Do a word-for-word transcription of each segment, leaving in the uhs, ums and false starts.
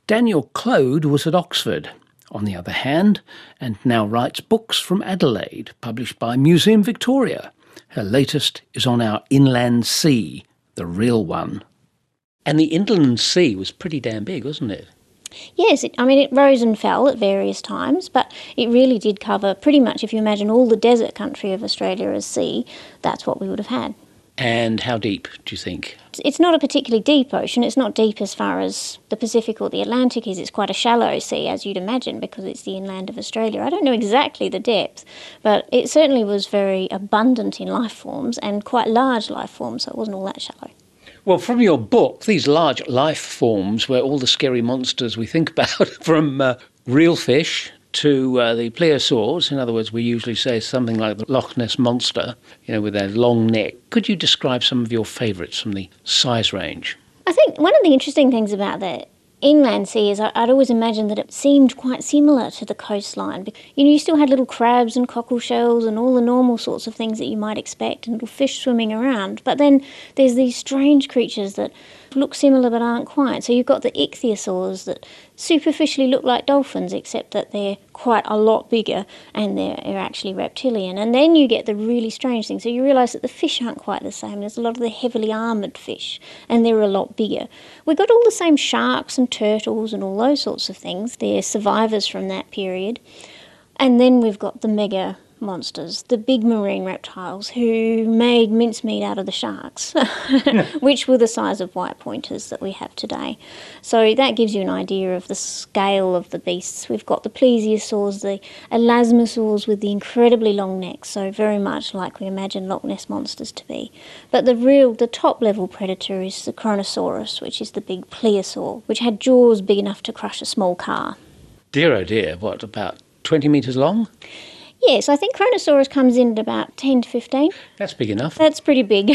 Danielle Clode was at Oxford, on the other hand, and now writes books from Adelaide, published by Museum Victoria. Her latest is on our inland sea, the real one. And the inland sea was pretty damn big, wasn't it? Yes, it, I mean it rose and fell at various times, but it really did cover pretty much, if you imagine all the desert country of Australia as sea, that's what we would have had. And how deep, do you think? It's not a particularly deep ocean. It's not deep as far as the Pacific or the Atlantic is. It's quite a shallow sea, as you'd imagine, because it's the inland of Australia. I don't know exactly the depth, but it certainly was very abundant in life forms and quite large life forms, so it wasn't all that shallow. Well, from your book, these large life forms were all the scary monsters we think about, from uh, real fish to uh, the plesiosaurs. In other words, we usually say something like the Loch Ness Monster, you know, with their long neck. Could you describe some of your favourites from the size range? I think one of the interesting things about the inland sea is I, I'd always imagined that it seemed quite similar to the coastline. You know, you still had little crabs and cockle shells and all the normal sorts of things that you might expect and little fish swimming around. But then there's these strange creatures that look similar but aren't quite. So you've got the ichthyosaurs that superficially look like dolphins, except that they're quite a lot bigger and they're, they're actually reptilian. And then you get the really strange thing. So you realise that the fish aren't quite the same. There's a lot of the heavily armoured fish and they're a lot bigger. We've got all the same sharks and turtles and all those sorts of things. They're survivors from that period. And then we've got the mega monsters, the big marine reptiles who made mincemeat out of the sharks, which were the size of white pointers that we have today. So that gives you an idea of the scale of the beasts. We've got the plesiosaurs, the elasmosaurs with the incredibly long necks, so very much like we imagine Loch Ness monsters to be. But the real, the top level predator is the Kronosaurus, which is the big plesiosaur, which had jaws big enough to crush a small car. Dear oh dear, what, about twenty metres long? Yes, I think Kronosaurus comes in at about ten to fifteen. That's big enough. That's pretty big.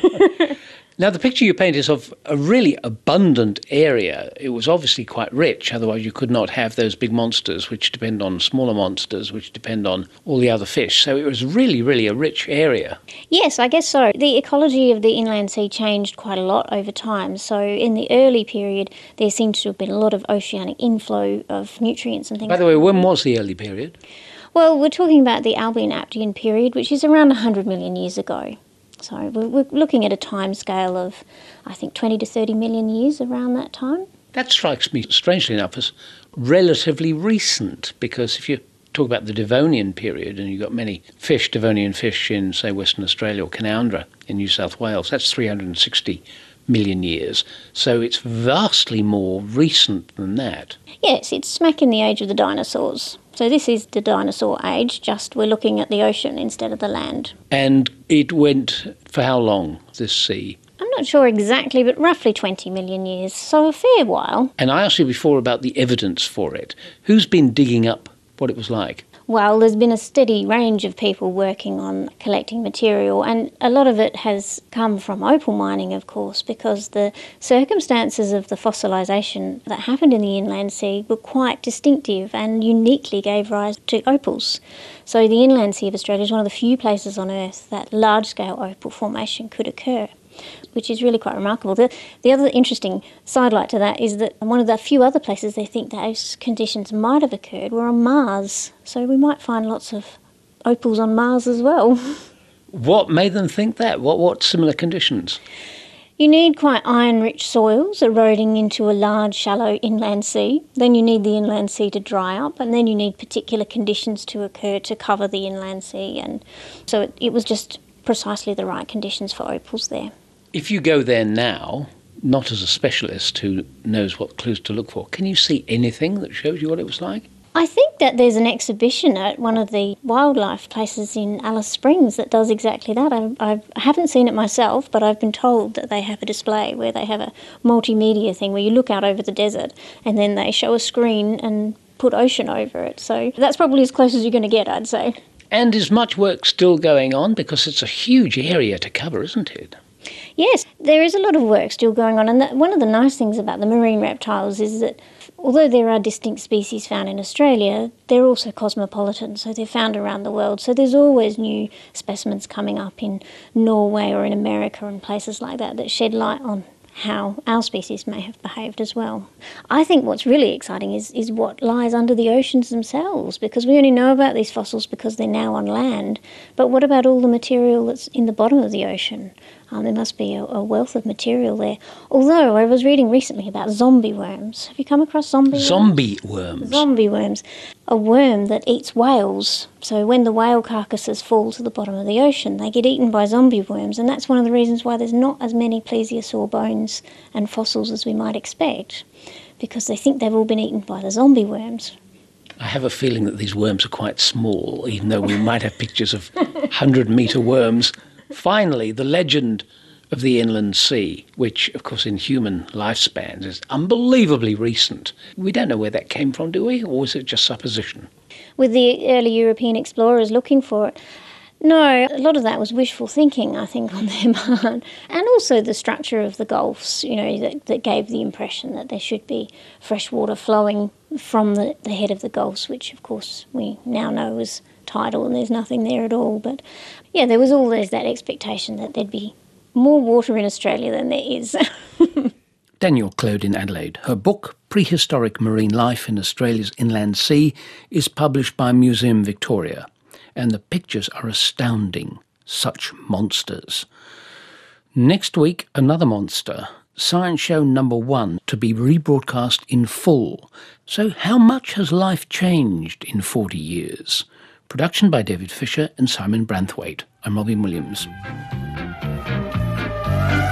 Now, the picture you paint is of a really abundant area. It was obviously quite rich, otherwise you could not have those big monsters, which depend on smaller monsters, which depend on all the other fish. So it was really, really a rich area. Yes, I guess so. The ecology of the inland sea changed quite a lot over time. So in the early period, there seems to have been a lot of oceanic inflow of nutrients and things. By the way, when was the early period? Well, we're talking about the Albian-Aptian period, which is around one hundred million years ago. So we're looking at a time scale of, I think, twenty to thirty million years around that time. That strikes me, strangely enough, as relatively recent, because if you talk about the Devonian period, and you've got many fish, Devonian fish in, say, Western Australia or Canowindra in New South Wales, that's three hundred sixty million years. So it's vastly more recent than that. Yes, it's smack in the age of the dinosaurs. So this is the dinosaur age, just we're looking at the ocean instead of the land. And it went for how long, this sea? I'm not sure exactly, but roughly twenty million years, so a fair while. And I asked you before about the evidence for it. Who's been digging up what it was like? Well, there's been a steady range of people working on collecting material, and a lot of it has come from opal mining, of course, because the circumstances of the fossilisation that happened in the inland sea were quite distinctive and uniquely gave rise to opals. So the inland sea of Australia is one of the few places on Earth that large-scale opal formation could occur, which is really quite remarkable. The, the other interesting sidelight to that is that one of the few other places they think those conditions might have occurred were on Mars. So we might find lots of opals on Mars as well. What made them think that? What, what similar conditions? You need quite iron-rich soils eroding into a large, shallow inland sea. Then you need the inland sea to dry up, and then you need particular conditions to occur to cover the inland sea. And so it, it was just precisely the right conditions for opals there. If you go there now, not as a specialist who knows what clues to look for, can you see anything that shows you what it was like? I think that there's an exhibition at one of the wildlife places in Alice Springs that does exactly that. I, I haven't seen it myself, but I've been told that they have a display where they have a multimedia thing where you look out over the desert and then they show a screen and put ocean over it. So that's probably as close as you're going to get, I'd say. And is much work still going on? Because it's a huge area to cover, isn't it? Yes, there is a lot of work still going on, and that, one of the nice things about the marine reptiles is that although there are distinct species found in Australia, they're also cosmopolitan, so they're found around the world. So there's always new specimens coming up in Norway or in America and places like that that shed light on how our species may have behaved as well. I think what's really exciting is, is what lies under the oceans themselves, because we only know about these fossils because they're now on land, but what about all the material that's in the bottom of the ocean? Um, there must be a, a wealth of material there. Although I was reading recently about zombie worms. Have you come across zombie worms? Zombie worms? Zombie worms. A worm that eats whales. So when the whale carcasses fall to the bottom of the ocean, they get eaten by zombie worms, and that's one of the reasons why there's not as many plesiosaur bones and fossils as we might expect, because they think they've all been eaten by the zombie worms. I have a feeling that these worms are quite small, even though we might have pictures of one hundred metre worms. Finally, the legend of the inland sea, which, of course, in human lifespans is unbelievably recent. We don't know where that came from, do we? Or is it just supposition? With the early European explorers looking for it, no, a lot of that was wishful thinking, I think, on their part. And also the structure of the gulfs, you know, that, that gave the impression that there should be fresh water flowing from the, the head of the gulfs, which, of course, we now know is tidal and there's nothing there at all. But, yeah, there was always that expectation that there'd be more water in Australia than there is. Danielle Clode in Adelaide. Her book, Prehistoric Marine Life in Australia's Inland Sea, is published by Museum Victoria. And the pictures are astounding. Such monsters. Next week, another monster. Science show number one, to be rebroadcast in full. So how much has life changed in forty years? Production by David Fisher and Simon Branthwaite. I'm Robin Williams.